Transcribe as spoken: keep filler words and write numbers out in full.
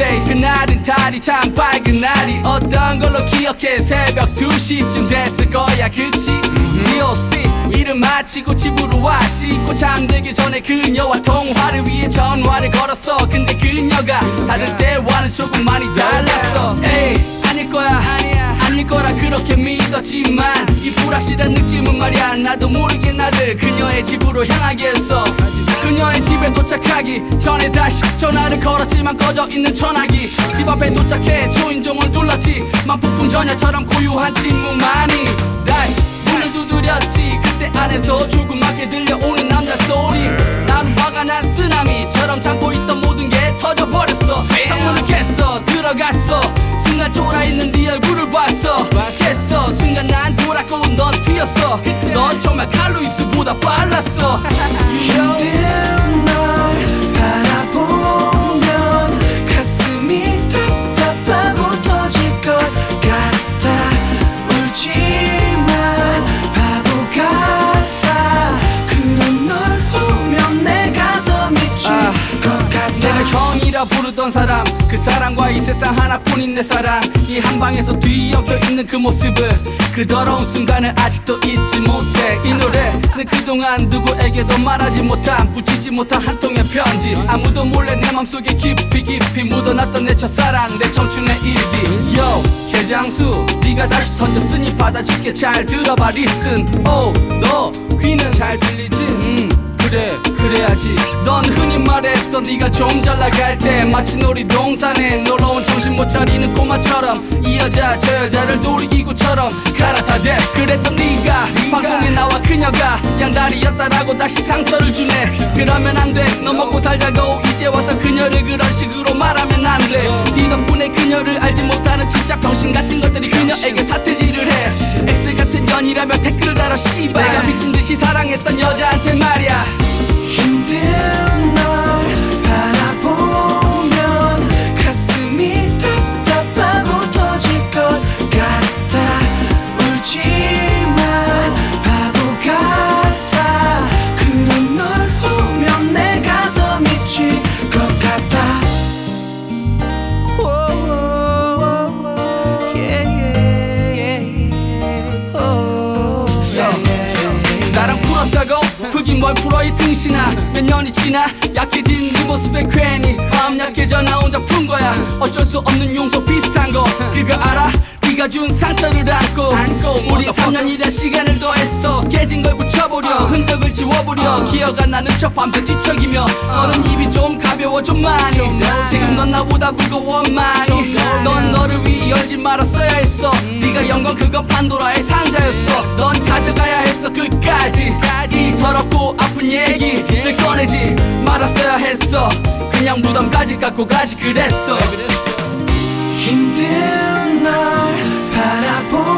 Sunday 그날은 달이 참 밝은 날이 어떤 걸로 기억해 새벽 두 시쯤 됐을 거야 그치 디오씨 일을 마치고 집으로 와 씻고 잠들기 전에 그녀와 통화를 위해 전화를 걸었어 근데 그녀가 다른 때와는 조금 많이 달랐어 에이 아닐 거야 아니야 아닐 거라 그렇게 믿었지만 이 불확실한 느낌은 말이야 나도 모르게 나를 그녀의 집으로 향하게 했어 그녀의 집에 도착하기 전에 다시 전화를 걸었지만 꺼져 있는 전화기 집 앞에 도착해 초인종을 눌렀지 만폭풍 전야처럼 고요한 침묵만이 다시 문을 두드렸지 그때 안에서 조그맣게 들려오는 남자 소리 난 화가 난 쓰나미처럼 참고 있던 모든 게 터져버렸어 창문을 깼어 들어갔어 순간 쫄아있는 네 얼굴을 봤어 깼어 순간 난 돌았고 넌 튀었어 넌 정말 칼로이스보다 빨랐어 힘든 널 바라보면 가슴이 답답하고 터질 것 같아 울지만 바보 같아 그런 널 보면 내가 더 미칠 아, 것 같아 내가 형이라 부르던 사람 그 사람과 이 세상 하나뿐인 내 사랑 이 한방에서 뒤엉켜 있는 그 모습을 그 더러운 순간을 아직도 잊지 못해 이 노래는 그동안 누구에게도 말하지 못한 붙이지 못한 한 통의 편지 아무도 몰래 내 맘속에 깊이 깊이 묻어놨던 내 첫사랑 내 청춘의 일기 Yo 개장수 네가 다시 던졌으니 받아줄게 잘 들어봐 listen Oh 너 귀는 잘 들리지 음. 그래 그래야지 넌 흔히 말했어 네가 좀 잘 나갈 때 마치 놀이동산에 놀러온 정신 못 차리는 꼬마처럼 이 여자 저 여자를 놀이기구처럼 갈아타댔어 그랬던 네가 방송에 나와 그녀가 양다리였다라고 다시 상처를 주네 그러면 안돼 너 먹고 살자고 이제 와서 그녀를 그런 식으로 말하면 안돼 네 덕분에 그녀를 알지 못하는 진짜 병신 같은 것들이 그녀에게 사태질을 해 X 같은 년이라며 댓글을 달아 씨발 내가 미친듯이 사랑했던 여자한테 말이야 힘든 널 바라보면 가슴이 답답하고 터질 것 같아 울지만 바보 같아 그런 널 보면 내가 더 미칠 것 같아 나랑 풀었다고? 풀긴 뭘 풀어 이 등신아 몇 년이 지나 약해진 네 모습에 괜히 마음 약해져 나 혼자 푼 거야 어쩔 수 없는 용서 비슷한 거 그거 알아? 네가 준 상처를 안고, 안고 우리 삼 년이란 시간을 더했어 깨진 걸 붙여보려 흔적을 지워보려 기억 안 나는 척 밤새 뒤척이며 너는 입이 좀 가벼워 좀 많이 지금 넌 나보다 무거워 많이 넌 너를 위해 열지 말았어야 했어 네가 연 건 그건 판도라의 상자였어 넌 가져가야 했어 끝까지 이 더럽고 아픈 얘기를 꺼내지 말았어야 했어 그냥 무덤까지 갖고 가지 그랬어 힘든 널 바라보